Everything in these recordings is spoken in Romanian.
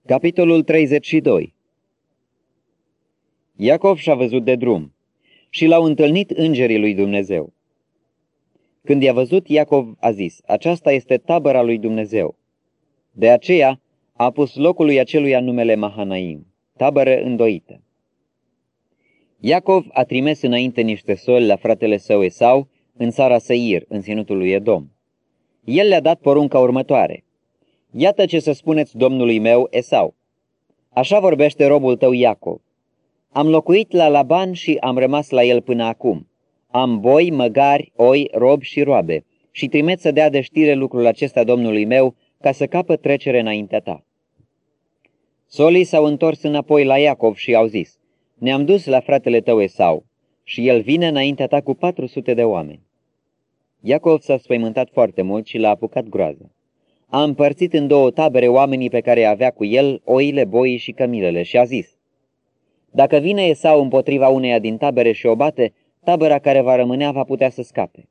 Capitolul 32. Iacov și-a văzut de drum și l-au întâlnit îngerii lui Dumnezeu. Când i-a văzut, Iacov a zis: aceasta este tabăra lui Dumnezeu. De aceea a pus locului aceluia numele Mahanaim, tabără îndoită. Iacov a trimis înainte niște soli la fratele său Esau în țara Seir, în ținutul lui Edom. El le-a dat porunca următoare: iată ce să spuneți domnului meu Esau. Așa vorbește robul tău Iacov. Am locuit la Laban și am rămas la el până acum. Am boi, măgari, oi, robi și roabe și trimit să dea de știre lucrul acesta domnului meu, ca să capăt trecere înaintea ta. Solii s-au întors înapoi la Iacov și au zis: ne-am dus la fratele tău Esau și el vine înaintea ta cu 400 de oameni. Iacov s-a spăimântat foarte mult și l-a apucat groază. A împărțit în două tabere oamenii pe care avea cu el, oile, boii și cămilele, și a zis: dacă vine Esau împotriva uneia din tabere și o bate, tabăra care va rămânea va putea să scape.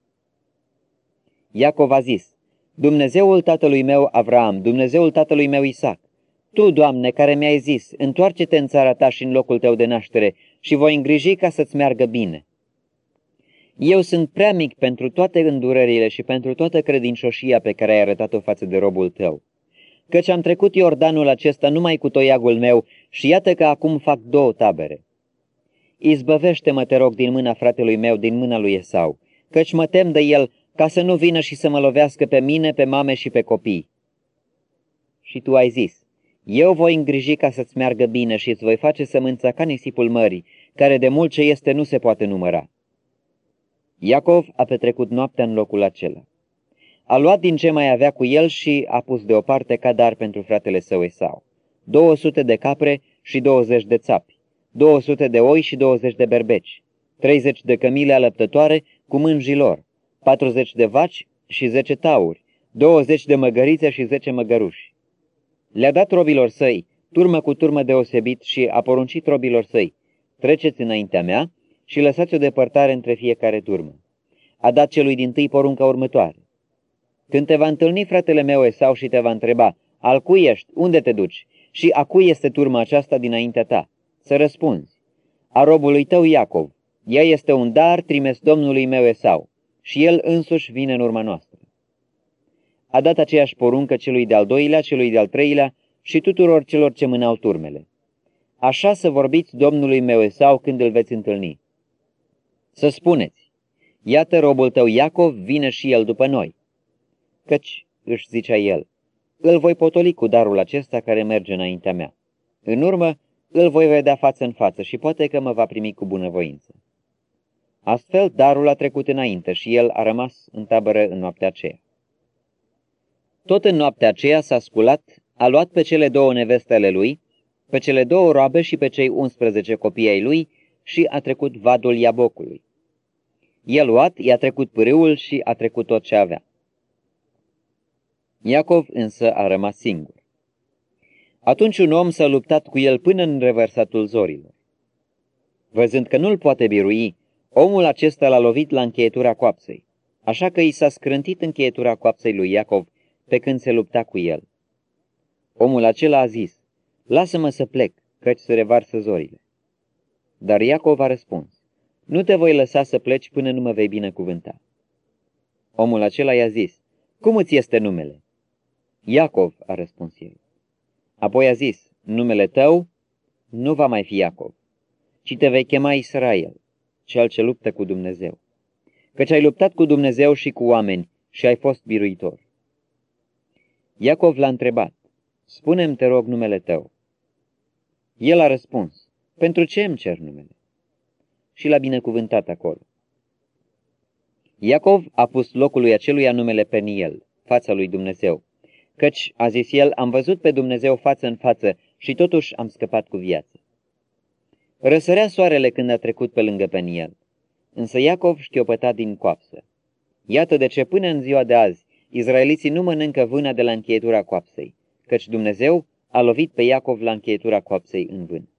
Iacov a zis: Dumnezeul tatălui meu Avraam, Dumnezeul tatălui meu Isaac, Tu, Doamne, care mi-ai zis: întoarce-te în țara ta și în locul tău de naștere și voi îngriji ca să-ți meargă bine. Eu sunt prea mic pentru toate îndurările și pentru toată credincioșia pe care ai arătat-o față de robul tău, căci am trecut Iordanul acesta numai cu toiagul meu și iată că acum fac două tabere. Izbăvește-mă, te rog, din mâna fratelui meu, din mâna lui Esau, căci mă tem de el, ca să nu vină și să mă lovească pe mine, pe mame și pe copii. Și tu ai zis: eu voi îngriji ca să-ți meargă bine și îți voi face sămânța ca nisipul mării, care de mult ce este nu se poate număra. Iacov a petrecut noaptea în locul acela. A luat din ce mai avea cu el și a pus deoparte ca dar pentru fratele său Esau 200 de capre și 20 de țapi, 200 de oi și 20 de berbeci, 30 de cămile alăptătoare cu mânjii lor, 40 de vaci și 10 tauri, 20 de măgărițe și 10 măgăruși. Le-a dat robilor săi, turmă cu turmă deosebit, și a poruncit robilor săi: treceți înaintea mea și lăsați o depărtare între fiecare turmă. A dat celui dintâi porunca următoare: când te va întâlni fratele meu Esau și te va întreba: al cui ești, unde te duci și a cui este turma aceasta dinaintea ta, să răspunzi: a robului tău Iacov, ea este un dar trimis domnului meu Esau și el însuși vine în urma noastră. A dat aceeași poruncă celui de-al doilea, celui de-al treilea și tuturor celor ce mânau turmele: așa să vorbiți domnului meu Esau când îl veți întâlni. Să spuneți: iată robul tău Iacov vine și el după noi. Căci, își zicea el, îl voi potoli cu darul acesta care merge înaintea mea. În urmă, îl voi vedea față în față și poate că mă va primi cu bunăvoință. Astfel, darul a trecut înainte și el a rămas în tabără în noaptea aceea. Tot în noaptea aceea s-a sculat, a luat pe cele două neveste ale lui, pe cele două roabe și pe cei 11 copii ai lui și a trecut vadul Iabocului. I-a luat, i-a trecut pârâul și a trecut tot ce avea. Iacov însă a rămas singur. Atunci un om s-a luptat cu el până în revărsatul zorilor. Văzând că nu-l poate birui, omul acesta l-a lovit la încheietura coapsei, așa că i s-a scrântit încheietura coapsei lui Iacov pe când se lupta cu el. Omul acela a zis: lasă-mă să plec, căci se revarsă zorile. Dar Iacov a răspuns: nu te voi lăsa să pleci până nu mă vei binecuvânta. Omul acela i-a zis: cum îți este numele? Iacov, a răspuns el. Apoi a zis: numele tău nu va mai fi Iacov, ci te vei chema Israel, cel ce luptă cu Dumnezeu, căci ai luptat cu Dumnezeu și cu oameni și ai fost biruitor. Iacov l-a întrebat: spune-mi, te rog, numele tău. El a răspuns: pentru ce îmi cer numele? Și l-a binecuvântat acolo. Iacov a pus locului aceluia numele Peniel, fața lui Dumnezeu, căci, a zis el, am văzut pe Dumnezeu față în față și totuși am scăpat cu viață. Răsărea soarele când a trecut pe lângă Peniel, însă Iacov șchiopăta din coapsă. Iată de ce până în ziua de azi izraeliții nu mănâncă vâna de la încheietura coapsei, căci Dumnezeu a lovit pe Iacov la încheietura coapsei în vân.